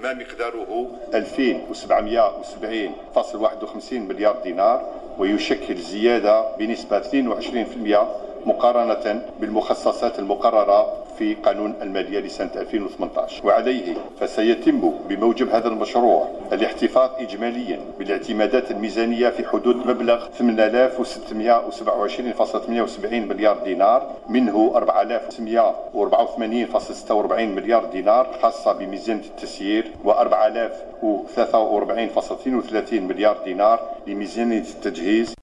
ما مقداره 2770.51 مليار دينار، ويشكل زيادة بنسبة 22% مقارنة بالمخصصات المقررة في قانون المالية لسنة 2018. وعليه فسيتم بموجب هذا المشروع الاحتفاظ إجماليا بالاعتمادات الميزانية في حدود مبلغ 8627.78 مليار دينار، منه 4684.46 مليار دينار خاصة بميزانية التسيير، و4043.32 مليار دينار لميزانية التجهيز.